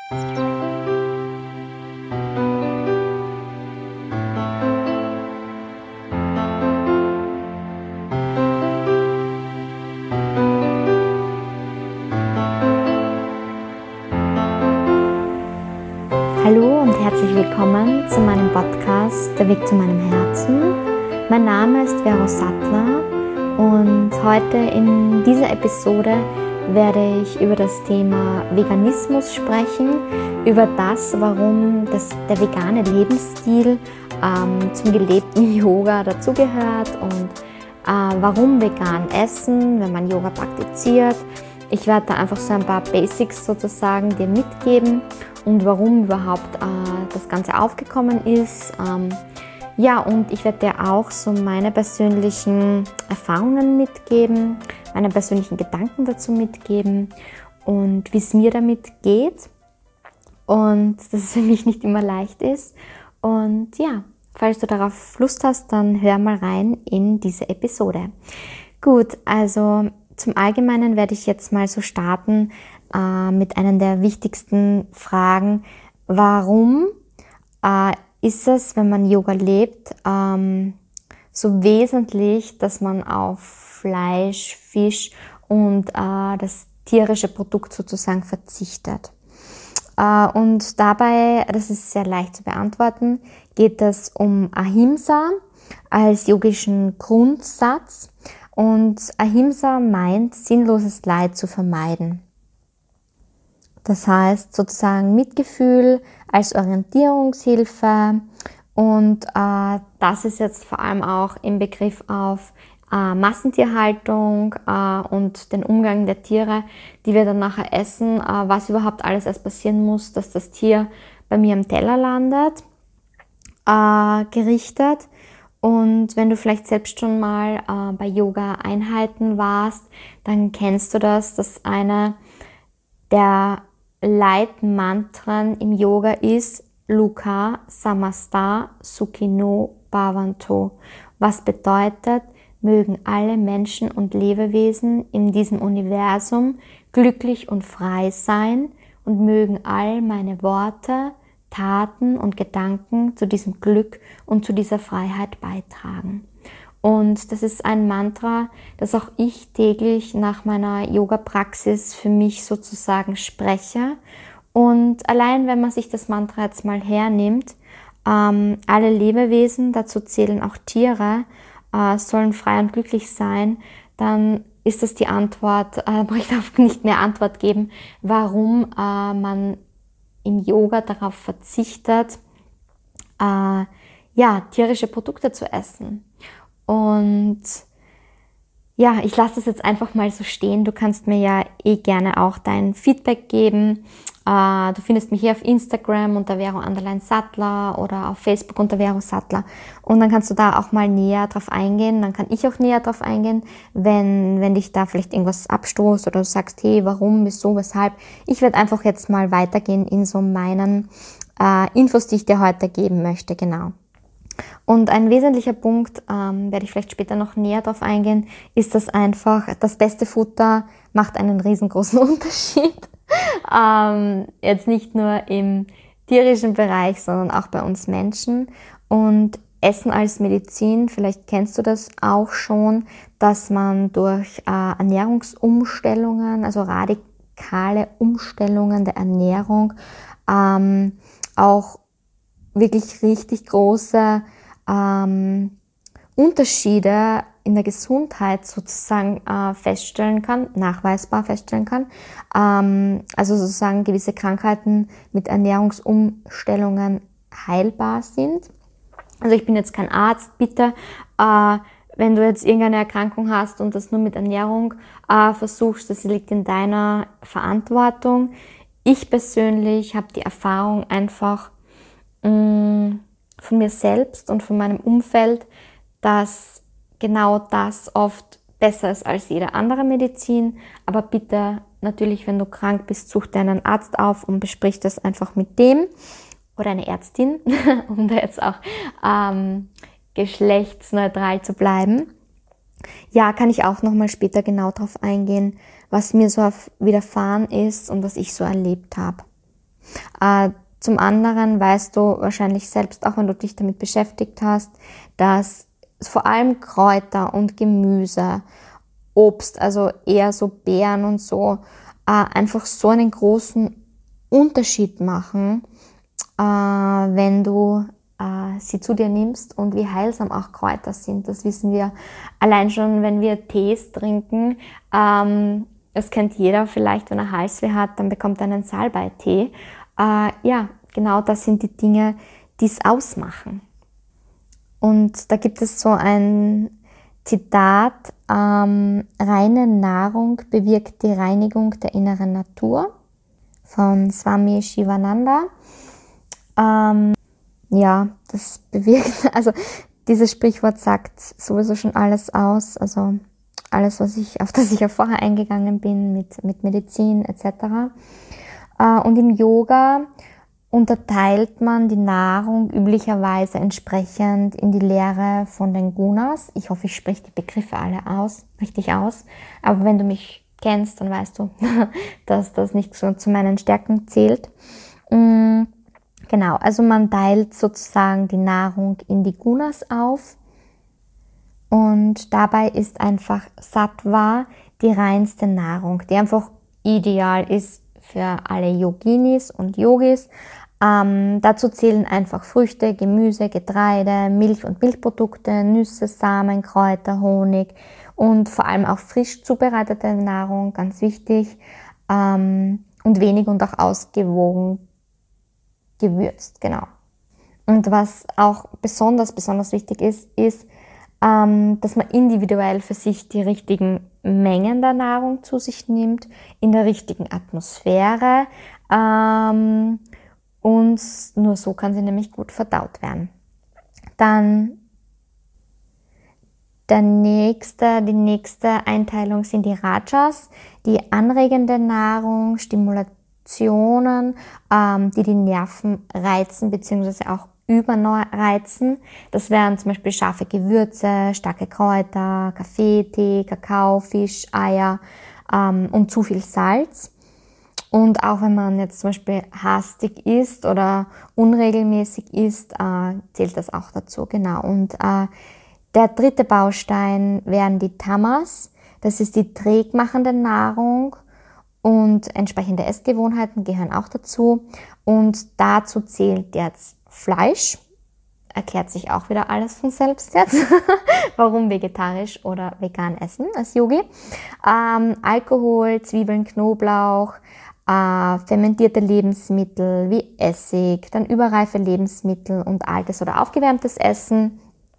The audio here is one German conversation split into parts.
Hallo und herzlich willkommen zu meinem Podcast Der Weg zu meinem Herzen. Mein Name ist Vero Sattler und heute in dieser Episode werde ich über das Thema Veganismus sprechen, über das, warum der vegane Lebensstil zum gelebten Yoga dazugehört und warum vegan essen, wenn man Yoga praktiziert. Ich werde da einfach so ein paar Basics sozusagen dir mitgeben und warum überhaupt das Ganze aufgekommen ist. Und ich werde dir auch so meine persönlichen Erfahrungen mitgeben, meine persönlichen Gedanken dazu mitgeben und wie es mir damit geht und dass es für mich nicht immer leicht ist. Und ja, falls du darauf Lust hast, dann hör mal rein in diese Episode. Gut, also zum Allgemeinen werde ich jetzt mal so starten mit einer der wichtigsten Fragen. Warum ist es, wenn man Yoga lebt, so wesentlich, dass man auf Fleisch, Fisch und das tierische Produkt sozusagen verzichtet? Und dabei, das ist sehr leicht zu beantworten, geht es um Ahimsa als yogischen Grundsatz. Und Ahimsa meint, sinnloses Leid zu vermeiden. Das heißt sozusagen Mitgefühl als Orientierungshilfe und das ist jetzt vor allem auch im Begriff auf Massentierhaltung und den Umgang der Tiere, die wir dann nachher essen, was überhaupt alles erst passieren muss, dass das Tier bei mir am Teller landet, gerichtet. Und wenn du vielleicht selbst schon mal bei Yoga-Einheiten warst, dann kennst du das, dass eine der Leitmantren im Yoga ist Loka Samasta Sukhino Bhavantu, was bedeutet, mögen alle Menschen und Lebewesen in diesem Universum glücklich und frei sein und mögen all meine Worte, Taten und Gedanken zu diesem Glück und zu dieser Freiheit beitragen. Und das ist ein Mantra, das auch ich täglich nach meiner Yoga-Praxis für mich sozusagen spreche. Und allein wenn man sich das Mantra jetzt mal hernimmt, alle Lebewesen, dazu zählen auch Tiere, sollen frei und glücklich sein, dann ist das die Antwort, brauche ich darauf nicht mehr Antwort geben, warum man im Yoga darauf verzichtet, tierische Produkte zu essen. Und ja, ich lasse das jetzt einfach mal so stehen. Du kannst mir ja gerne auch dein Feedback geben. Du findest mich hier auf Instagram unter Vero_Sattler oder auf Facebook unter Vero Sattler. Und dann kannst du da auch mal näher drauf eingehen. Dann kann ich auch näher drauf eingehen, wenn dich da vielleicht irgendwas abstoßt oder du sagst, hey, warum, wieso, weshalb. Ich werde einfach jetzt mal weitergehen in so meinen Infos, die ich dir heute geben möchte, genau. Und ein wesentlicher Punkt, werde ich vielleicht später noch näher drauf eingehen, ist, dass einfach das beste Futter macht einen riesengroßen Unterschied. Jetzt nicht nur im tierischen Bereich, sondern auch bei uns Menschen. Und Essen als Medizin, vielleicht kennst du das auch schon, dass man durch Ernährungsumstellungen, also radikale Umstellungen der Ernährung, auch wirklich richtig große Unterschiede in der Gesundheit sozusagen feststellen kann, nachweisbar feststellen kann. Also sozusagen gewisse Krankheiten mit Ernährungsumstellungen heilbar sind. Also ich bin jetzt kein Arzt, bitte, wenn du jetzt irgendeine Erkrankung hast und das nur mit Ernährung versuchst, das liegt in deiner Verantwortung. Ich persönlich habe die Erfahrung einfach von mir selbst und von meinem Umfeld, dass genau das oft besser ist als jede andere Medizin. Aber bitte, natürlich, wenn du krank bist, such dir einen Arzt auf und besprich das einfach mit dem oder eine Ärztin, um da jetzt auch geschlechtsneutral zu bleiben. Ja, kann ich auch nochmal später genau drauf eingehen, was mir so widerfahren ist und was ich so erlebt habe. Zum anderen weißt du wahrscheinlich selbst, auch wenn du dich damit beschäftigt hast, dass vor allem Kräuter und Gemüse, Obst, also eher so Beeren und so, einfach so einen großen Unterschied machen, wenn du sie zu dir nimmst und wie heilsam auch Kräuter sind. Das wissen wir allein schon, wenn wir Tees trinken. Das kennt jeder vielleicht, wenn er Halsweh hat, dann bekommt er einen Salbeitee. Ja, genau das sind die Dinge, die es ausmachen. Und da gibt es so ein Zitat, reine Nahrung bewirkt die Reinigung der inneren Natur von Swami Shivananda. Ja, das bewirkt, also dieses Sprichwort sagt sowieso schon alles aus, also alles, auf das ich ja vorher eingegangen bin mit Medizin etc. Und im Yoga unterteilt man die Nahrung üblicherweise entsprechend in die Lehre von den Gunas. Ich hoffe, ich spreche die Begriffe alle richtig aus. Aber wenn du mich kennst, dann weißt du, dass das nicht so zu meinen Stärken zählt. Genau, also man teilt sozusagen die Nahrung in die Gunas auf. Und dabei ist einfach Sattva die reinste Nahrung, die einfach ideal ist für alle Yoginis und Yogis. Dazu zählen einfach Früchte, Gemüse, Getreide, Milch und Milchprodukte, Nüsse, Samen, Kräuter, Honig und vor allem auch frisch zubereitete Nahrung, ganz wichtig, und wenig und auch ausgewogen gewürzt, genau. Und was auch besonders wichtig ist, dass man individuell für sich die richtigen Mengen der Nahrung zu sich nimmt, in der richtigen Atmosphäre, und nur so kann sie nämlich gut verdaut werden. Dann die nächste Einteilung sind die Rajas, die anregende Nahrung, Stimulationen, die Nerven reizen bzw. auch überreizen. Das wären zum Beispiel scharfe Gewürze, starke Kräuter, Kaffee, Tee, Kakao, Fisch, Eier und zu viel Salz. Und auch wenn man jetzt zum Beispiel hastig isst oder unregelmäßig isst, zählt das auch dazu, genau. Und der dritte Baustein wären die Tamas. Das ist die trägmachende Nahrung und entsprechende Essgewohnheiten gehören auch dazu. Und dazu zählt jetzt Fleisch. Erklärt sich auch wieder alles von selbst jetzt. Warum vegetarisch oder vegan essen als Yogi. Alkohol, Zwiebeln, Knoblauch, fermentierte Lebensmittel wie Essig, dann überreife Lebensmittel und altes oder aufgewärmtes Essen.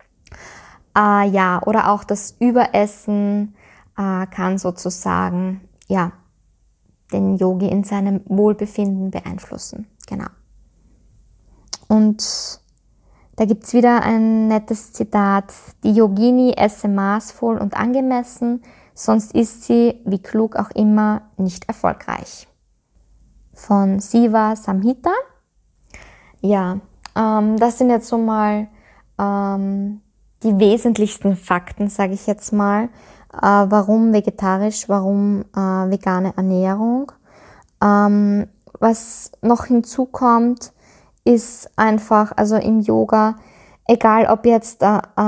Oder auch das Überessen kann sozusagen den Yogi in seinem Wohlbefinden beeinflussen. Genau. Und da gibt's wieder ein nettes Zitat: Die Yogini esse maßvoll und angemessen, sonst ist sie, wie klug auch immer, nicht erfolgreich. Von Siva Samhita. Ja, das sind jetzt so mal die wesentlichsten Fakten, sage ich jetzt mal. Warum vegetarisch, warum vegane Ernährung. Was noch hinzukommt, ist einfach, also im Yoga, egal ob jetzt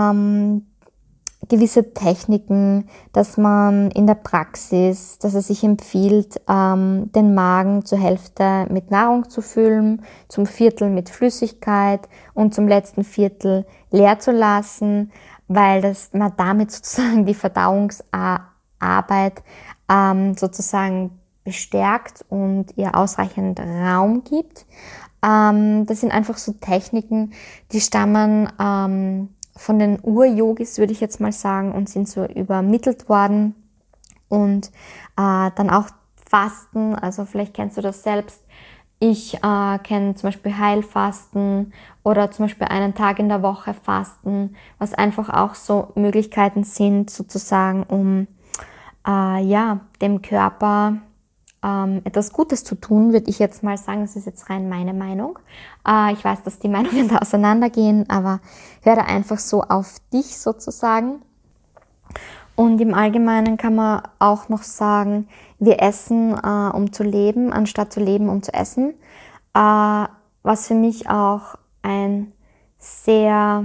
gewisse Techniken, dass man in der Praxis, dass es sich empfiehlt, den Magen zur Hälfte mit Nahrung zu füllen, zum Viertel mit Flüssigkeit und zum letzten Viertel leer zu lassen, weil man damit sozusagen die Verdauungsarbeit sozusagen bestärkt und ihr ausreichend Raum gibt. Das sind einfach so Techniken, die stammen von den Ur-Yogis, würde ich jetzt mal sagen, und sind so übermittelt worden. Und dann auch Fasten, also vielleicht kennst du das selbst. Ich kenne zum Beispiel Heilfasten oder zum Beispiel einen Tag in der Woche Fasten, was einfach auch so Möglichkeiten sind, sozusagen, um dem Körper etwas Gutes zu tun, würde ich jetzt mal sagen. Das ist jetzt rein meine Meinung. Ich weiß, dass die Meinungen da auseinandergehen, aber hör da einfach so auf dich sozusagen. Und im Allgemeinen kann man auch noch sagen, wir essen, um zu leben, anstatt zu leben, um zu essen. was für mich auch eine sehr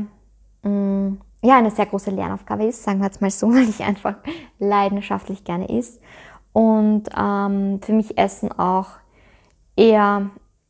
große Lernaufgabe ist, sagen wir jetzt mal so, weil ich einfach leidenschaftlich gerne esse. Und für mich Essen auch eher,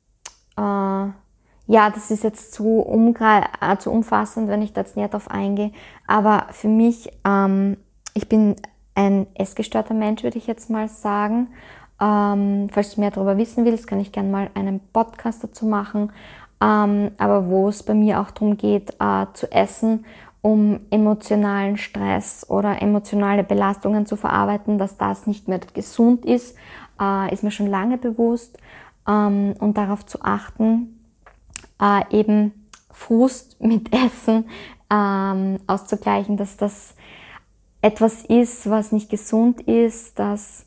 das ist jetzt zu umfassend, wenn ich da jetzt näher drauf eingehe, aber für mich, ich bin ein essgestörter Mensch, würde ich jetzt mal sagen. Falls du mehr darüber wissen willst, kann ich gerne mal einen Podcast dazu machen, aber wo es bei mir auch darum geht, zu essen, um emotionalen Stress oder emotionale Belastungen zu verarbeiten, dass das nicht mehr gesund ist mir schon lange bewusst, und darauf zu achten, eben Frust mit Essen auszugleichen, dass das etwas ist, was nicht gesund ist. Das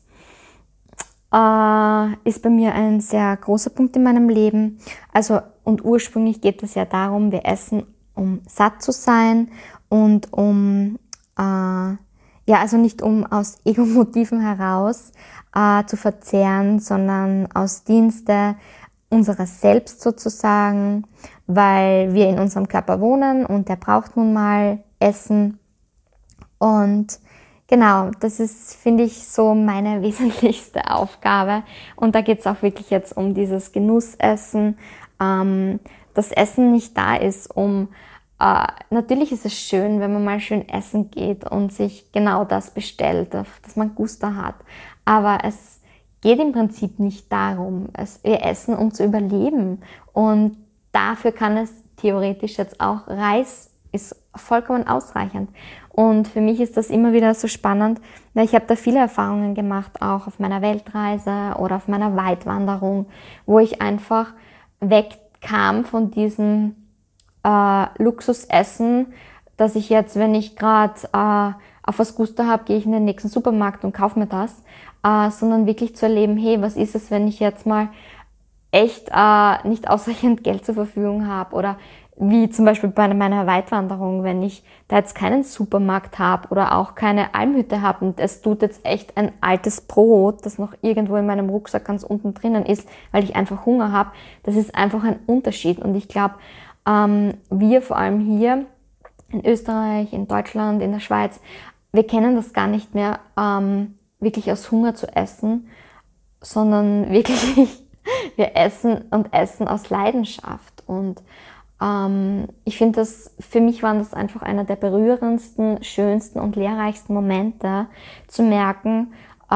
ist bei mir ein sehr großer Punkt in meinem Leben. Also, und ursprünglich geht es ja darum, wir essen, um satt zu sein und also nicht um aus Ego-Motiven heraus zu verzehren, sondern aus Dienste unseres Selbst sozusagen, weil wir in unserem Körper wohnen und der braucht nun mal Essen. Und genau, das ist, finde ich, so meine wesentlichste Aufgabe. Und da geht es auch wirklich jetzt um dieses Genussessen, dass Essen nicht da ist, natürlich ist es schön, wenn man mal schön essen geht und sich genau das bestellt, dass man Gusto hat. Aber es geht im Prinzip nicht darum. Wir essen, um zu überleben. Und dafür kann es theoretisch jetzt auch Reis, ist vollkommen ausreichend. Und für mich ist das immer wieder so spannend, weil ich habe da viele Erfahrungen gemacht, auch auf meiner Weltreise oder auf meiner Weitwanderung, wo ich einfach wegkam von diesem Luxusessen, dass ich jetzt, wenn ich gerade auf was Gusto habe, gehe ich in den nächsten Supermarkt und kaufe mir das, sondern wirklich zu erleben, hey, was ist es, wenn ich jetzt mal echt nicht ausreichend Geld zur Verfügung habe, oder wie zum Beispiel bei meiner Weitwanderung, wenn ich da jetzt keinen Supermarkt habe oder auch keine Almhütte habe und es tut jetzt echt ein altes Brot, das noch irgendwo in meinem Rucksack ganz unten drinnen ist, weil ich einfach Hunger habe, das ist einfach ein Unterschied. Und ich glaube, wir vor allem hier in Österreich, in Deutschland, in der Schweiz, wir kennen das gar nicht mehr, wirklich aus Hunger zu essen, sondern wirklich, wir essen aus Leidenschaft. Und ich finde für mich waren das einfach einer der berührendsten, schönsten und lehrreichsten Momente, zu merken,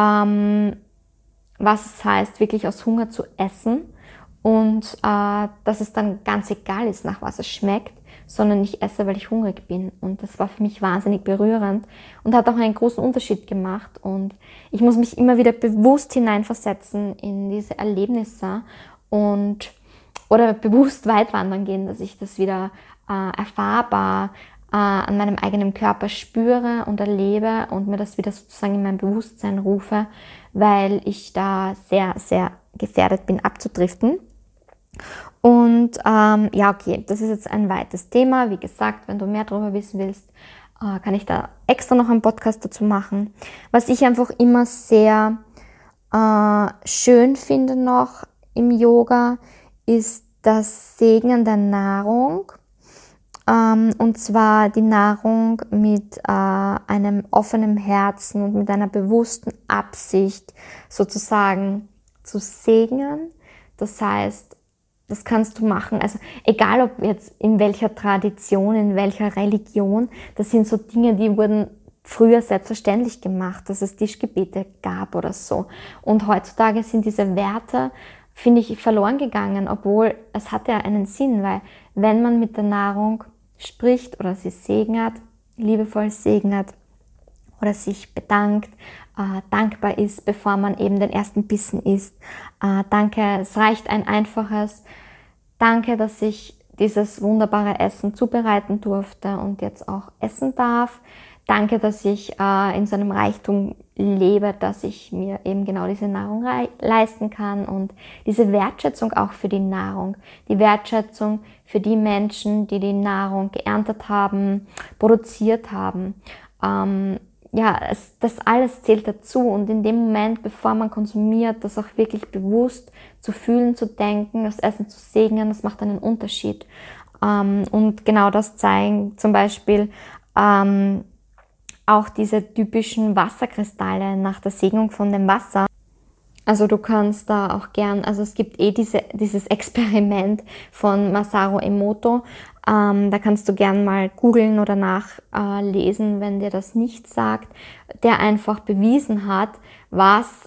was es heißt, wirklich aus Hunger zu essen. Und dass es dann ganz egal ist, nach was es schmeckt, sondern ich esse, weil ich hungrig bin. Und das war für mich wahnsinnig berührend und hat auch einen großen Unterschied gemacht. Und ich muss mich immer wieder bewusst hineinversetzen in diese Erlebnisse oder bewusst weit wandern gehen, dass ich das wieder erfahrbar an meinem eigenen Körper spüre und erlebe und mir das wieder sozusagen in mein Bewusstsein rufe, weil ich da sehr, sehr gefährdet bin, abzudriften. Und okay, das ist jetzt ein weites Thema. Wie gesagt, wenn du mehr darüber wissen willst, kann ich da extra noch einen Podcast dazu machen. Was ich einfach immer sehr schön finde noch im Yoga, ist das Segnen der Nahrung. Und zwar die Nahrung mit einem offenen Herzen und mit einer bewussten Absicht sozusagen zu segnen. Das heißt, das kannst du machen, also egal ob jetzt in welcher Tradition, in welcher Religion, das sind so Dinge, die wurden früher selbstverständlich gemacht, dass es Tischgebete gab oder so. Und heutzutage sind diese Werte, finde ich, verloren gegangen, obwohl es hat ja einen Sinn, weil wenn man mit der Nahrung spricht oder sie segnet, liebevoll segnet oder sich bedankt, dankbar ist, bevor man eben den ersten Bissen isst. Danke, es reicht ein einfaches Danke, dass ich dieses wunderbare Essen zubereiten durfte und jetzt auch essen darf. Danke, dass ich in so einem Reichtum lebe, dass ich mir eben genau diese Nahrung leisten kann, und diese Wertschätzung auch für die Nahrung, die Wertschätzung für die Menschen, die die Nahrung geerntet haben, produziert haben. das alles zählt dazu. Und in dem Moment, bevor man konsumiert, das auch wirklich bewusst zu fühlen, zu denken, das Essen zu segnen, das macht einen Unterschied. Und genau das zeigen zum Beispiel auch diese typischen Wasserkristalle nach der Segnung von dem Wasser. Also du kannst da auch gern, also es gibt dieses Experiment von Masaru Emoto, da kannst du gern mal googeln oder nachlesen, wenn dir das nicht sagt, der einfach bewiesen hat, was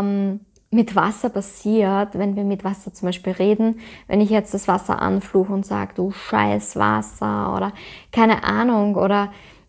mit Wasser passiert, wenn wir mit Wasser zum Beispiel reden. Wenn ich jetzt das Wasser anfluche und sage, du scheiß Wasser oder keine Ahnung oder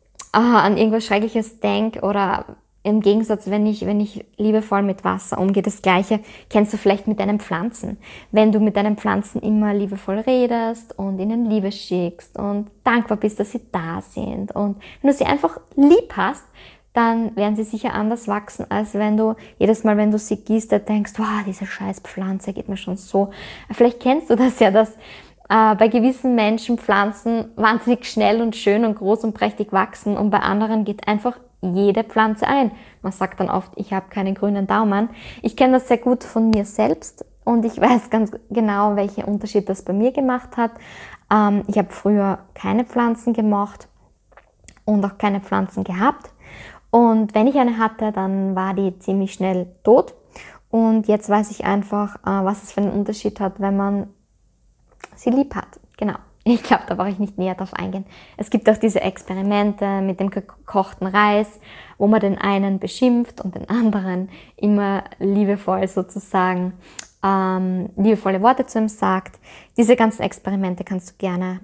an irgendwas Schreckliches denke oder im Gegensatz, wenn ich liebevoll mit Wasser umgehe, das Gleiche kennst du vielleicht mit deinen Pflanzen. Wenn du mit deinen Pflanzen immer liebevoll redest und ihnen Liebe schickst und dankbar bist, dass sie da sind und wenn du sie einfach lieb hast, dann werden sie sicher anders wachsen, als wenn du jedes Mal, wenn du sie gießt, denkst, wow, diese scheiß Pflanze geht mir schon so. Vielleicht kennst du das ja, dass bei gewissen Menschen Pflanzen wahnsinnig schnell und schön und groß und prächtig wachsen und bei anderen geht einfach jede Pflanze ein. Man sagt dann oft, ich habe keinen grünen Daumen. Ich kenne das sehr gut von mir selbst und ich weiß ganz genau, welchen Unterschied das bei mir gemacht hat. Ich habe früher keine Pflanzen gemocht und auch keine Pflanzen gehabt. Und wenn ich eine hatte, dann war die ziemlich schnell tot. Und jetzt weiß ich einfach, was es für einen Unterschied hat, wenn man sie lieb hat. Genau. Ich glaube, da brauche ich nicht näher drauf eingehen. Es gibt auch diese Experimente mit dem gekochten Reis, wo man den einen beschimpft und den anderen immer liebevoll sozusagen liebevolle Worte zu ihm sagt. Diese ganzen Experimente kannst du gerne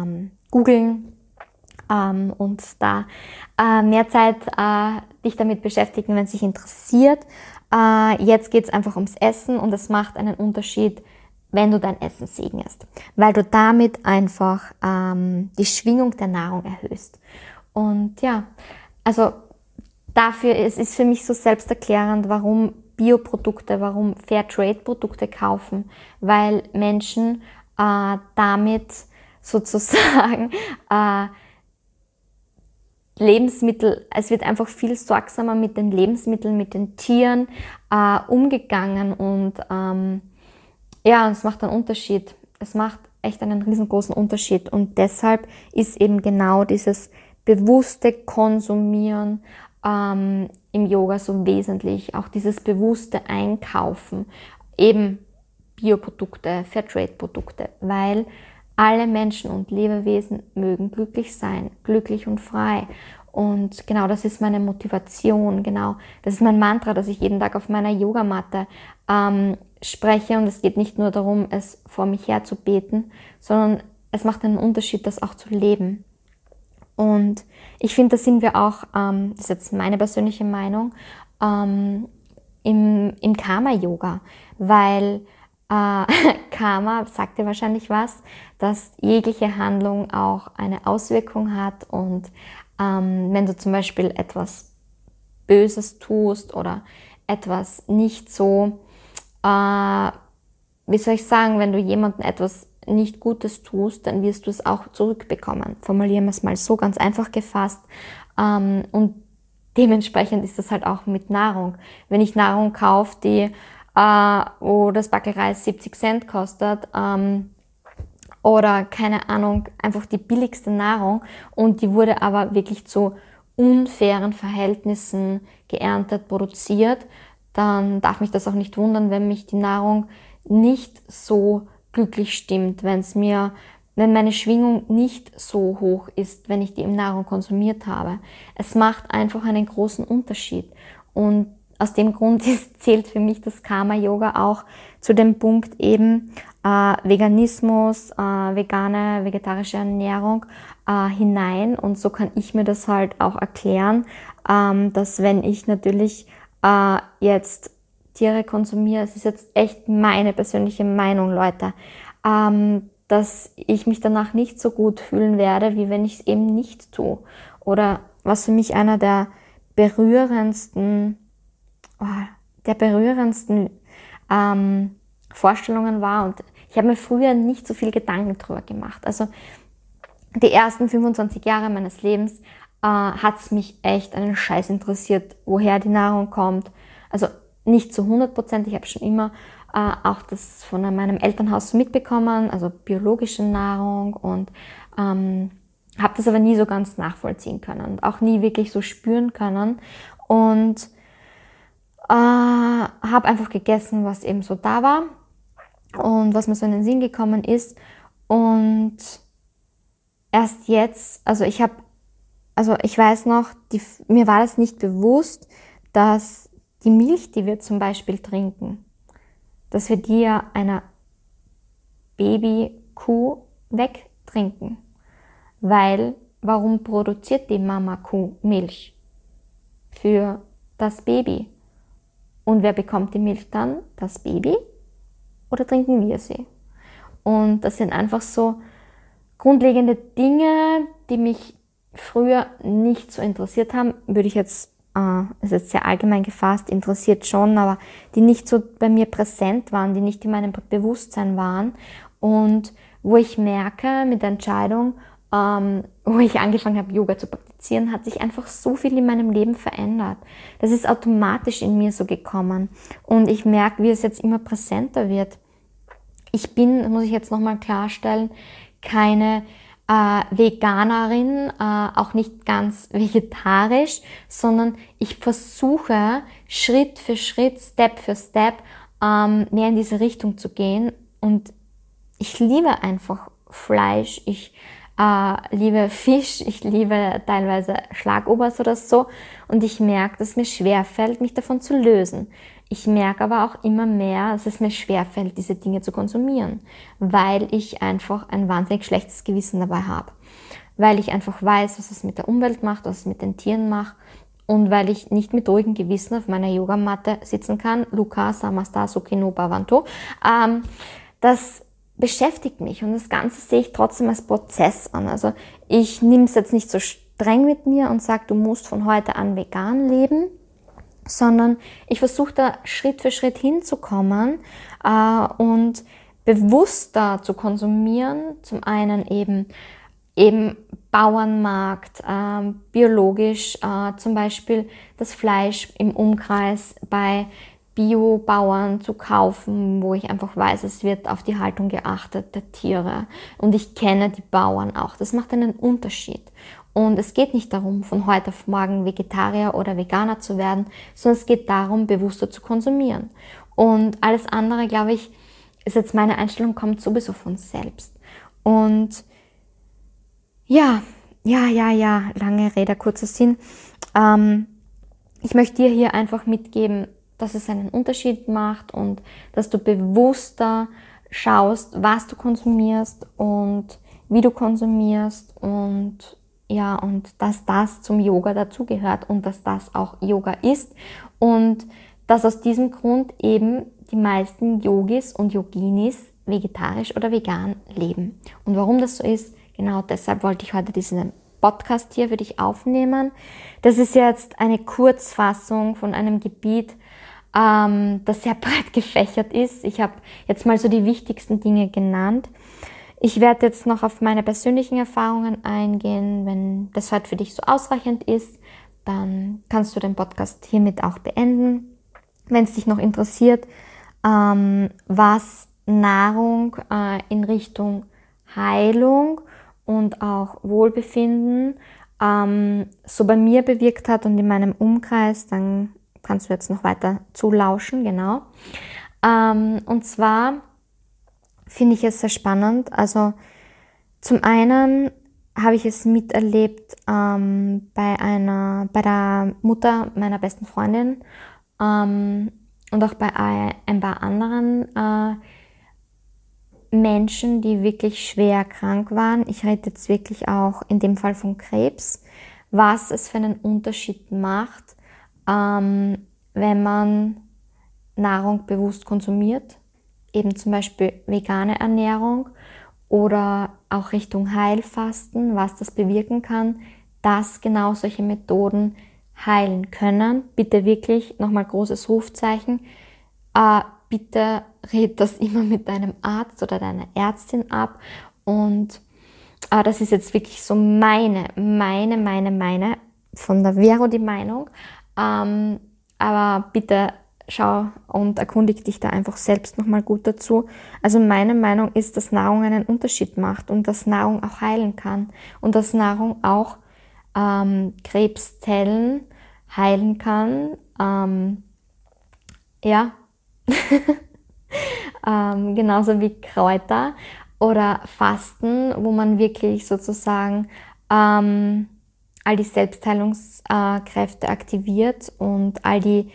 googeln und da mehr Zeit dich damit beschäftigen, wenn es dich interessiert. Jetzt geht es einfach ums Essen und es macht einen Unterschied, wenn du dein Essen segnest, weil du damit einfach die Schwingung der Nahrung erhöhst. Und ja, also dafür es ist für mich so selbsterklärend, warum Bioprodukte, warum Fairtrade-Produkte kaufen, weil Menschen damit sozusagen Lebensmittel, es wird einfach viel sorgsamer mit den Lebensmitteln, mit den Tieren umgegangen und ja, es macht einen Unterschied. Es macht echt einen riesengroßen Unterschied. Und deshalb ist eben genau dieses bewusste Konsumieren im Yoga so wesentlich. Auch dieses bewusste Einkaufen. Eben Bioprodukte, Fairtrade-Produkte. Weil alle Menschen und Lebewesen mögen glücklich sein. Glücklich und frei. Und genau das ist meine Motivation. Genau, das ist mein Mantra, das ich jeden Tag auf meiner Yogamatte spreche und es geht nicht nur darum, es vor mich her zu beten, sondern es macht einen Unterschied, das auch zu leben. Und ich finde, da sind wir auch, das ist jetzt meine persönliche Meinung, im Karma-Yoga, weil Karma sagt dir wahrscheinlich was, dass jegliche Handlung auch eine Auswirkung hat und wenn du zum Beispiel etwas Böses tust oder etwas nicht so, wie soll ich sagen, wenn du jemandem etwas nicht Gutes tust, dann wirst du es auch zurückbekommen. Formulieren wir es mal so ganz einfach gefasst. Und dementsprechend ist das halt auch mit Nahrung. Wenn ich Nahrung kaufe, wo das Backel Reis 70 Cent kostet, oder keine Ahnung, einfach die billigste Nahrung und die wurde aber wirklich zu unfairen Verhältnissen geerntet, produziert, dann darf mich das auch nicht wundern, wenn mich die Nahrung nicht so glücklich stimmt, wenn meine Schwingung nicht so hoch ist, wenn ich die Nahrung konsumiert habe. Es macht einfach einen großen Unterschied. Und aus dem Grund zählt für mich das Karma-Yoga auch zu dem Punkt eben Veganismus, vegane, vegetarische Ernährung hinein. Und so kann ich mir das halt auch erklären, dass wenn ich natürlich jetzt Tiere konsumiere, es ist jetzt echt meine persönliche Meinung, Leute, dass ich mich danach nicht so gut fühlen werde, wie wenn ich es eben nicht tue. Oder was für mich einer der berührendsten Vorstellungen war, und ich habe mir früher nicht so viel Gedanken drüber gemacht. Also die ersten 25 Jahre meines Lebens hat es mich echt einen Scheiß interessiert, woher die Nahrung kommt. Also nicht zu 100%, ich habe schon immer auch das von meinem Elternhaus mitbekommen, also biologische Nahrung, und habe das aber nie so ganz nachvollziehen können und auch nie wirklich so spüren können, und habe einfach gegessen, was eben so da war und was mir so in den Sinn gekommen ist. Und erst jetzt, ich weiß noch, mir war das nicht bewusst, dass die Milch, die wir zum Beispiel trinken, dass wir die ja einer Babykuh wegtrinken. Weil, warum produziert die Mama-Kuh Milch? Für das Baby. Und wer bekommt die Milch dann? Das Baby? Oder trinken wir sie? Und das sind einfach so grundlegende Dinge, die mich früher nicht so interessiert haben, würde ich jetzt, ist jetzt sehr allgemein gefasst, interessiert schon, aber die nicht so bei mir präsent waren, die nicht in meinem Bewusstsein waren, und wo ich merke mit der Entscheidung, wo ich angefangen habe, Yoga zu praktizieren, hat sich einfach so viel in meinem Leben verändert. Das ist automatisch in mir so gekommen, und ich merke, wie es jetzt immer präsenter wird. Ich bin, das muss ich jetzt nochmal klarstellen, keine Veganerin, auch nicht ganz vegetarisch, sondern ich versuche Schritt für Schritt, Step für Step mehr in diese Richtung zu gehen, und ich liebe einfach Fleisch, ich liebe Fisch, ich liebe teilweise Schlagobers oder so, und ich merke, dass es mir schwerfällt, mich davon zu lösen. Ich merke aber auch immer mehr, dass es mir schwerfällt, diese Dinge zu konsumieren, weil ich einfach ein wahnsinnig schlechtes Gewissen dabei habe. Weil ich einfach weiß, was es mit der Umwelt macht, was es mit den Tieren macht, und weil ich nicht mit ruhigem Gewissen auf meiner Yogamatte sitzen kann. Luca Samasta Sukhino Bhavantu. Das beschäftigt mich, und das Ganze sehe ich trotzdem als Prozess an. Also ich nehme es jetzt nicht so streng mit mir und sage, du musst von heute an vegan leben, sondern ich versuche da Schritt für Schritt hinzukommen und bewusster zu konsumieren. Zum einen eben Bauernmarkt, biologisch, zum Beispiel das Fleisch im Umkreis bei Bio-Bauern zu kaufen, wo ich einfach weiß, es wird auf die Haltung geachtet der Tiere, und ich kenne die Bauern auch. Das macht einen Unterschied. Und es geht nicht darum, von heute auf morgen Vegetarier oder Veganer zu werden, sondern es geht darum, bewusster zu konsumieren. Und alles andere, glaube ich, ist jetzt meine Einstellung, kommt sowieso von selbst. Und ja, lange Rede, kurzer Sinn. Ich möchte dir hier einfach mitgeben, dass es einen Unterschied macht und dass du bewusster schaust, was du konsumierst und wie du konsumierst, und dass das zum Yoga dazugehört und dass das auch Yoga ist, und dass aus diesem Grund eben die meisten Yogis und Yoginis vegetarisch oder vegan leben. Und warum das so ist, genau deshalb wollte ich heute diesen Podcast hier für dich aufnehmen. Das ist jetzt eine Kurzfassung von einem Gebiet, das sehr breit gefächert ist. Ich habe jetzt mal so die wichtigsten Dinge genannt. Ich werde jetzt noch auf meine persönlichen Erfahrungen eingehen. Wenn das heute für dich so ausreichend ist, dann kannst du den Podcast hiermit auch beenden. Wenn es dich noch interessiert, was Nahrung in Richtung Heilung und auch Wohlbefinden so bei mir bewirkt hat und in meinem Umkreis, dann kannst du jetzt noch weiter zulauschen, genau. Und zwar finde ich es sehr spannend. Also zum einen habe ich es miterlebt bei der Mutter meiner besten Freundin und auch bei ein paar anderen Menschen, die wirklich schwer krank waren. Ich rede jetzt wirklich auch in dem Fall von Krebs, was es für einen Unterschied macht, wenn man Nahrung bewusst konsumiert, eben zum Beispiel vegane Ernährung oder auch Richtung Heilfasten, was das bewirken kann, dass genau solche Methoden heilen können. Bitte wirklich, nochmal großes Rufzeichen, bitte red das immer mit deinem Arzt oder deiner Ärztin ab und Das ist jetzt wirklich so meine, von der Vero die Meinung. Aber bitte schau und erkundige dich da einfach selbst nochmal gut dazu. Also meine Meinung ist, dass Nahrung einen Unterschied macht und dass Nahrung auch heilen kann und dass Nahrung auch Krebszellen heilen kann. Genauso wie Kräuter oder Fasten, wo man wirklich sozusagen all die Selbstheilungskräfte aktiviert und all die,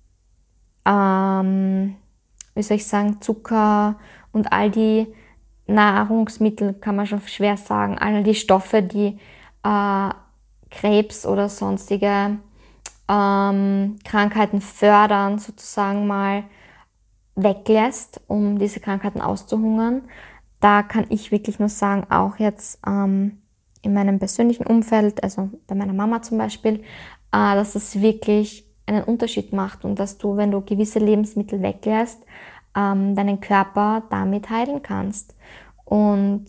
Zucker und all die Nahrungsmittel, kann man schon schwer sagen, all die Stoffe, die Krebs oder sonstige Krankheiten fördern, sozusagen mal weglässt, um diese Krankheiten auszuhungern. Da kann ich wirklich nur sagen, auch jetzt in meinem persönlichen Umfeld, also bei meiner Mama zum Beispiel, dass es wirklich einen Unterschied macht und dass du, wenn du gewisse Lebensmittel weglässt, deinen Körper damit heilen kannst. Und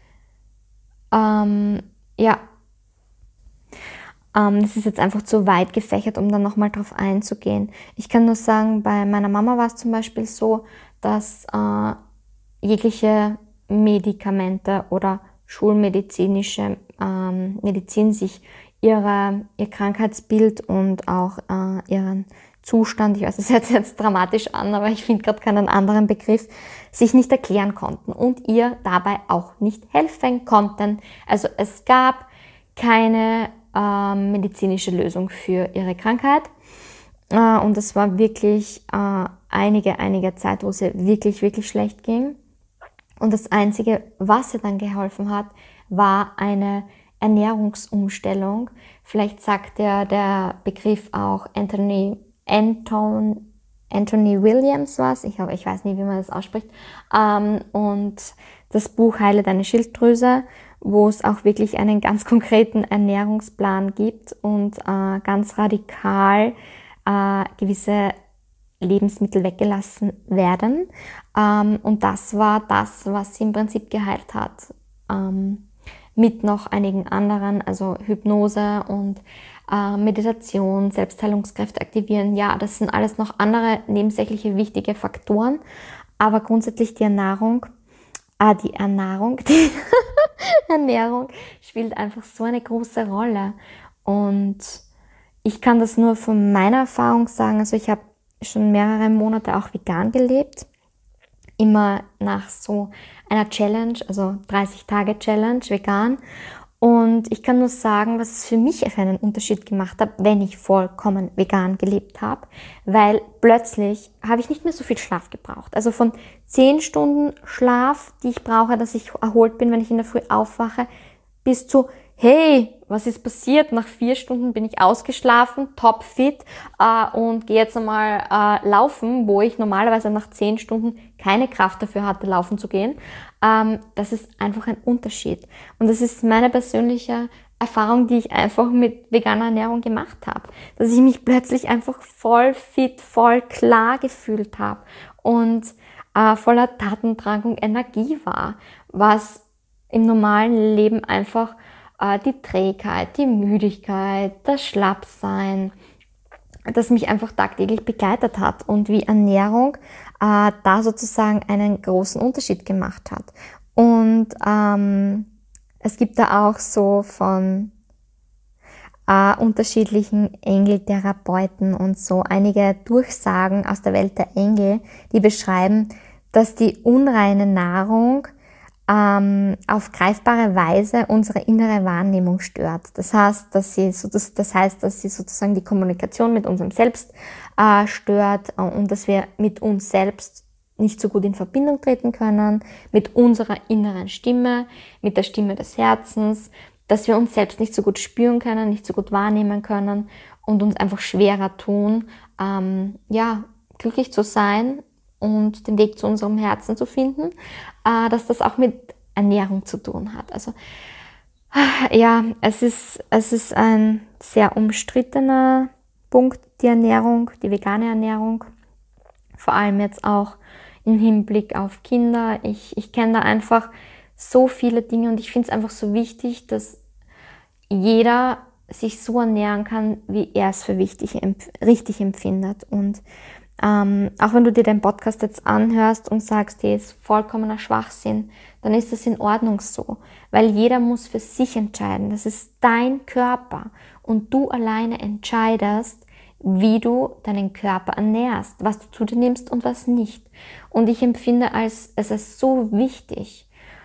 das ist jetzt einfach zu weit gefächert, um dann nochmal drauf einzugehen. Ich kann nur sagen, bei meiner Mama war es zum Beispiel so, dass jegliche Medikamente oder schulmedizinische Medizin sich ihr Krankheitsbild und auch ihren Zustand, ich weiß, das hört sich jetzt dramatisch an, aber ich finde gerade keinen anderen Begriff, sich nicht erklären konnten und ihr dabei auch nicht helfen konnten. Also es gab keine medizinische Lösung für ihre Krankheit und es war wirklich einige Zeit, wo es ihr wirklich, wirklich schlecht ging. Und das Einzige, was ihr dann geholfen hat, war eine Ernährungsumstellung. Vielleicht sagt der Begriff auch Anthony Williams was. Ich weiß nicht, wie man das ausspricht. Und das Buch Heile deine Schilddrüse, wo es auch wirklich einen ganz konkreten Ernährungsplan gibt und ganz radikal gewisse Lebensmittel weggelassen werden. Und das war das, was sie im Prinzip geheilt hat. Mit noch einigen anderen, also Hypnose und Meditation, Selbstheilungskräfte aktivieren. Ja, das sind alles noch andere nebensächliche wichtige Faktoren. Aber grundsätzlich die Ernährung spielt einfach so eine große Rolle. Und ich kann das nur von meiner Erfahrung sagen. Also ich habe schon mehrere Monate auch vegan gelebt. Immer nach so einer Challenge, also 30-Tage-Challenge vegan. Und ich kann nur sagen, was es für mich für einen Unterschied gemacht hat, wenn ich vollkommen vegan gelebt habe. Weil plötzlich habe ich nicht mehr so viel Schlaf gebraucht. Also von 10 Stunden Schlaf, die ich brauche, dass ich erholt bin, wenn ich in der Früh aufwache, bis zu, hey, was ist passiert? Nach 4 Stunden bin ich ausgeschlafen, topfit und gehe jetzt einmal laufen, wo ich normalerweise nach 10 Stunden keine Kraft dafür hatte, laufen zu gehen. Das ist einfach ein Unterschied. Und das ist meine persönliche Erfahrung, die ich einfach mit veganer Ernährung gemacht habe. Dass ich mich plötzlich einfach voll fit, voll klar gefühlt habe und voller Tatendrang und Energie war, was im normalen Leben einfach die Trägheit, die Müdigkeit, das Schlappsein, das mich einfach tagtäglich begleitet hat und wie Ernährung da sozusagen einen großen Unterschied gemacht hat. Und es gibt da auch so von unterschiedlichen Engeltherapeuten und so einige Durchsagen aus der Welt der Engel, die beschreiben, dass die unreine Nahrung auf greifbare Weise unsere innere Wahrnehmung stört. Das heißt, dass sie sozusagen die Kommunikation mit unserem Selbst stört und dass wir mit uns selbst nicht so gut in Verbindung treten können, mit unserer inneren Stimme, mit der Stimme des Herzens, dass wir uns selbst nicht so gut spüren können, nicht so gut wahrnehmen können und uns einfach schwerer tun, glücklich zu sein und den Weg zu unserem Herzen zu finden, dass das auch mit Ernährung zu tun hat. Also es ist ein sehr umstrittener Punkt, die Ernährung, die vegane Ernährung, vor allem jetzt auch im Hinblick auf Kinder. Ich kenne da einfach so viele Dinge und ich finde es einfach so wichtig, dass jeder sich so ernähren kann, wie er es für richtig empfindet. Und auch wenn du dir den Podcast jetzt anhörst und sagst, der ist vollkommener Schwachsinn, dann ist das in Ordnung so. Weil jeder muss für sich entscheiden. Das ist dein Körper. Und du alleine entscheidest, wie du deinen Körper ernährst, was du zu dir nimmst und was nicht. Und ich empfinde es ist so wichtig,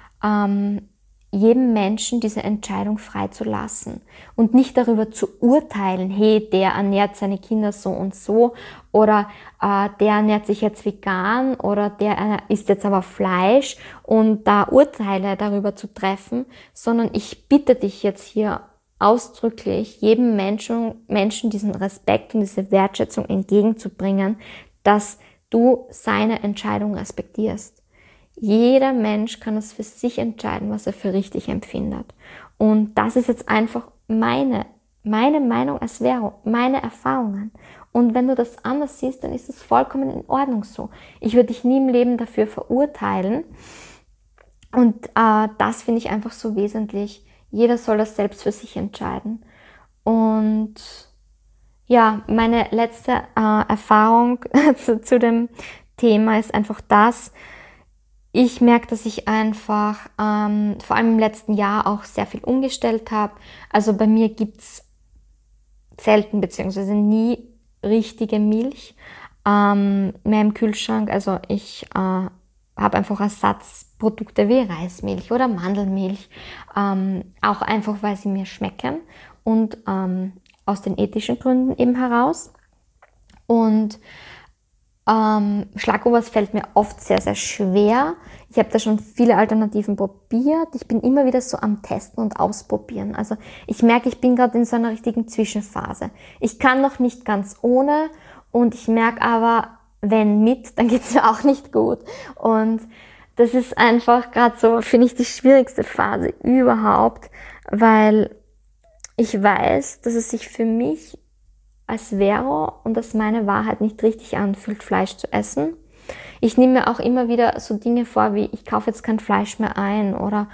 jedem Menschen diese Entscheidung freizulassen und nicht darüber zu urteilen, hey, der ernährt seine Kinder so und so oder der ernährt sich jetzt vegan oder der isst jetzt aber Fleisch und da Urteile darüber zu treffen, sondern ich bitte dich jetzt hier ausdrücklich, jedem Menschen diesen Respekt und diese Wertschätzung entgegenzubringen, dass du seine Entscheidung respektierst. Jeder Mensch kann es für sich entscheiden, was er für richtig empfindet. Und das ist jetzt einfach meine Meinung als Vero, meine Erfahrungen. Und wenn du das anders siehst, dann ist es vollkommen in Ordnung so. Ich würde dich nie im Leben dafür verurteilen. Und das finde ich einfach so wesentlich. Jeder soll das selbst für sich entscheiden. Und ja, meine letzte Erfahrung zu dem Thema ist einfach das. Ich merke, dass ich einfach vor allem im letzten Jahr auch sehr viel umgestellt habe. Also bei mir gibt's selten bzw. nie richtige Milch mehr im Kühlschrank. Also ich habe einfach Ersatzprodukte wie Reismilch oder Mandelmilch, auch einfach, weil sie mir schmecken und aus den ethischen Gründen eben heraus. Und Schlagobers fällt mir oft sehr, sehr schwer. Ich habe da schon viele Alternativen probiert. Ich bin immer wieder so am Testen und Ausprobieren. Also ich merke, ich bin gerade in so einer richtigen Zwischenphase. Ich kann noch nicht ganz ohne und ich merke aber, wenn mit, dann geht's mir auch nicht gut. Und das ist einfach gerade so, finde ich, die schwierigste Phase überhaupt, weil ich weiß, dass es sich für mich als Vero und als meine Wahrheit nicht richtig anfühlt, Fleisch zu essen. Ich nehme mir auch immer wieder so Dinge vor, wie ich kaufe jetzt kein Fleisch mehr ein oder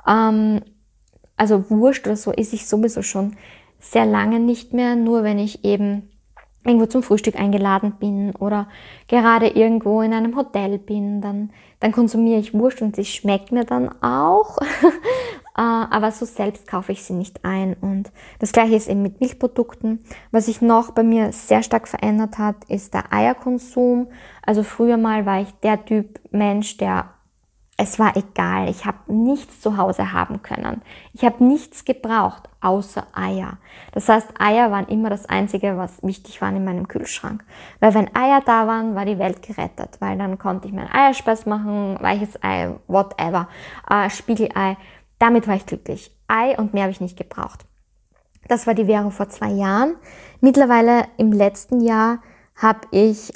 also Wurst oder so esse ich sowieso schon sehr lange nicht mehr, nur wenn ich eben irgendwo zum Frühstück eingeladen bin oder gerade irgendwo in einem Hotel bin, dann konsumiere ich Wurst und sie schmeckt mir dann auch. Aber so selbst kaufe ich sie nicht ein. Und das Gleiche ist eben mit Milchprodukten. Was sich noch bei mir sehr stark verändert hat, ist der Eierkonsum. Also früher mal war ich der Typ Mensch, es war egal. Ich habe nichts zu Hause haben können. Ich habe nichts gebraucht, außer Eier. Das heißt, Eier waren immer das Einzige, was wichtig war in meinem Kühlschrank. Weil wenn Eier da waren, war die Welt gerettet. Weil dann konnte ich mein Eierspeis machen, weiches Ei, whatever, Spiegelei. Damit war ich glücklich. Ei und mehr habe ich nicht gebraucht. Das war die Vero vor 2 Jahren. Mittlerweile im letzten Jahr habe ich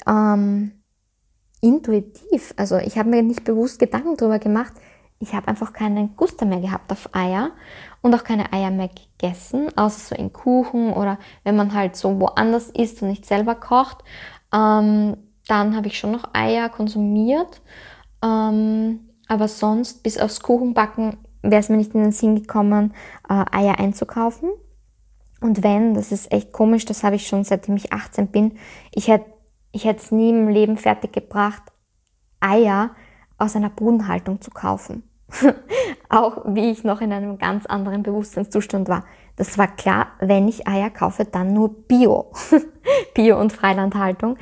intuitiv, also ich habe mir nicht bewusst Gedanken darüber gemacht, ich habe einfach keinen Gusto mehr gehabt auf Eier und auch keine Eier mehr gegessen, außer so in Kuchen oder wenn man halt so woanders isst und nicht selber kocht. Dann habe ich schon noch Eier konsumiert, aber sonst bis aufs Kuchenbacken wäre es mir nicht in den Sinn gekommen, Eier einzukaufen. Und wenn, das ist echt komisch, das habe ich schon seitdem ich 18 bin, ich hätte es nie im Leben fertig gebracht, Eier aus einer Bodenhaltung zu kaufen. Auch wie ich noch in einem ganz anderen Bewusstseinszustand war. Das war klar, wenn ich Eier kaufe, dann nur Bio. Bio- und Freilandhaltung.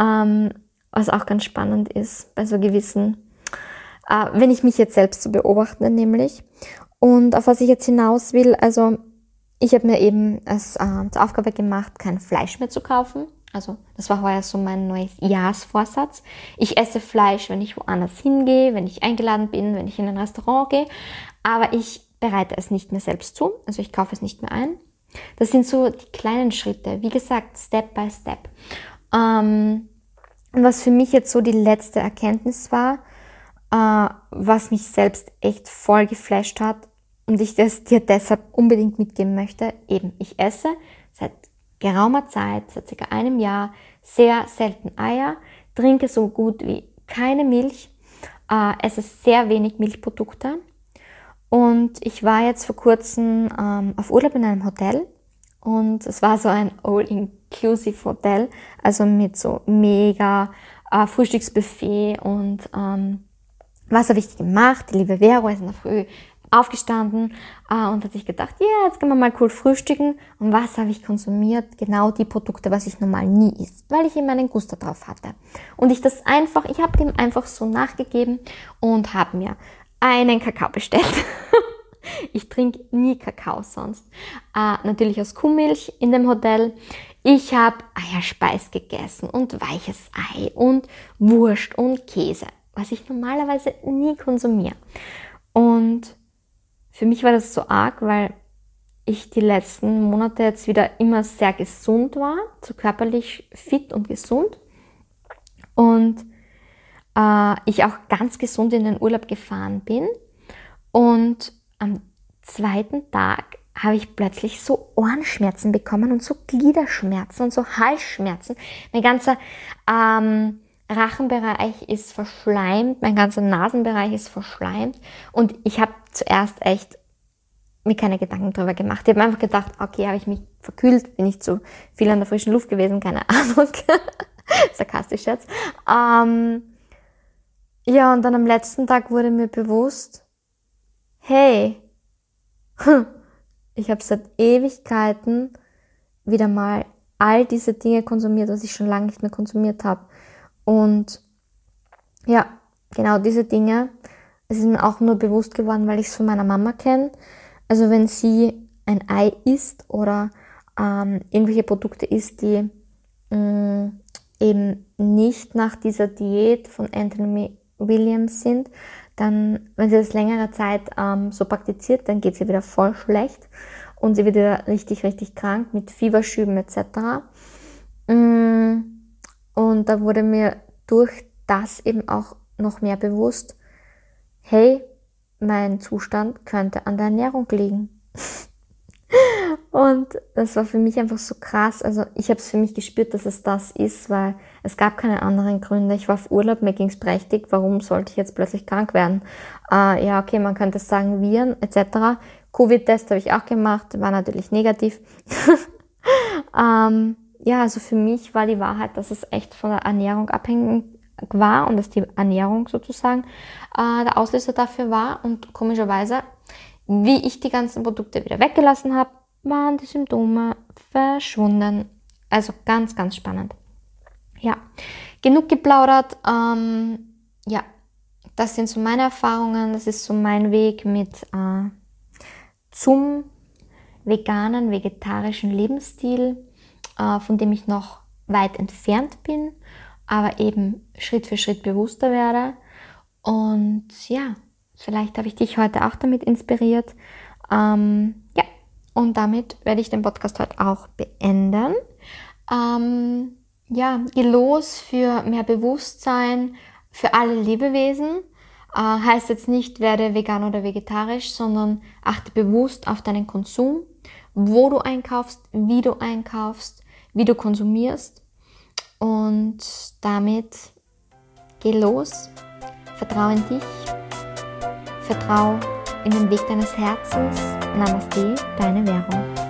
Was auch ganz spannend ist, bei so gewissen, wenn ich mich jetzt selbst so beobachte nämlich. Und auf was ich jetzt hinaus will, also ich habe mir eben als zur Aufgabe gemacht, kein Fleisch mehr zu kaufen. Also das war heuer so mein neues Jahresvorsatz. Ich esse Fleisch, wenn ich woanders hingehe, wenn ich eingeladen bin, wenn ich in ein Restaurant gehe. Aber ich bereite es nicht mehr selbst zu. Also ich kaufe es nicht mehr ein. Das sind so die kleinen Schritte. Wie gesagt, Step by Step. Und was für mich jetzt so die letzte Erkenntnis war, was mich selbst echt voll geflasht hat und ich das dir deshalb unbedingt mitgeben möchte, eben ich esse seit geraumer Zeit, seit ca. einem Jahr, sehr selten Eier, trinke so gut wie keine Milch, esse sehr wenig Milchprodukte Und ich war jetzt vor kurzem auf Urlaub in einem Hotel und es war so ein All-Inclusive Hotel, also mit so mega Frühstücksbuffet und was habe ich gemacht? Die liebe Vero ist in der Früh aufgestanden und hat sich gedacht, ja, jetzt gehen wir mal cool frühstücken. Und was habe ich konsumiert? Genau die Produkte, was ich normal nie isst, weil ich eben einen Gusto drauf hatte. Und ich habe dem einfach so nachgegeben und habe mir einen Kakao bestellt. Ich trinke nie Kakao sonst. Natürlich aus Kuhmilch in dem Hotel. Ich habe Eierspeis gegessen und weiches Ei und Wurst und Käse, was ich normalerweise nie konsumiere. Und für mich war das so arg, weil ich die letzten Monate jetzt wieder immer sehr gesund war, so körperlich fit und gesund. Und ich auch ganz gesund in den Urlaub gefahren bin. Und am zweiten Tag habe ich plötzlich so Ohrenschmerzen bekommen und so Gliederschmerzen und so Halsschmerzen. Mein ganzer Rachenbereich ist verschleimt, mein ganzer Nasenbereich ist verschleimt und ich habe zuerst echt mir keine Gedanken darüber gemacht. Ich habe einfach gedacht, okay, habe ich mich verkühlt, bin ich zu viel an der frischen Luft gewesen, keine Ahnung. Sarkastisch jetzt. Ja, und dann am letzten Tag wurde mir bewusst, hey, ich habe seit Ewigkeiten wieder mal all diese Dinge konsumiert, was ich schon lange nicht mehr konsumiert habe. Und ja, genau diese Dinge, es ist mir auch nur bewusst geworden, weil ich es von meiner Mama kenne. Also wenn sie ein Ei isst oder irgendwelche Produkte isst, die eben nicht nach dieser Diät von Anthony Williams sind, dann, wenn sie das längere Zeit so praktiziert, dann geht sie wieder voll schlecht und sie wird wieder richtig, richtig krank mit Fieberschüben etc. Und da wurde mir durch das eben auch noch mehr bewusst, hey, mein Zustand könnte an der Ernährung liegen. Und das war für mich einfach so krass. Also ich habe es für mich gespürt, dass es das ist, weil es gab keine anderen Gründe. Ich war auf Urlaub, mir ging es prächtig. Warum sollte ich jetzt plötzlich krank werden? Ja, okay, man könnte sagen Viren etc. Covid-Test habe ich auch gemacht, war natürlich negativ. Ja, also für mich war die Wahrheit, dass es echt von der Ernährung abhängig war und dass die Ernährung sozusagen der Auslöser dafür war. Und komischerweise, wie ich die ganzen Produkte wieder weggelassen habe, waren die Symptome verschwunden. Also ganz, ganz spannend. Ja, genug geplaudert. Ja, das sind so meine Erfahrungen. Das ist so mein Weg zum veganen, vegetarischen Lebensstil, von dem ich noch weit entfernt bin, aber eben Schritt für Schritt bewusster werde. Und ja, vielleicht habe ich dich heute auch damit inspiriert. Ja, und damit werde ich den Podcast heute auch beenden. Ja, geh los für mehr Bewusstsein für alle Lebewesen. Heißt jetzt nicht, werde vegan oder vegetarisch, sondern achte bewusst auf deinen Konsum, wo du einkaufst, wie du konsumierst. Und damit geh los, vertrau in dich, vertrau in den Weg deines Herzens. Namaste, deine Vero.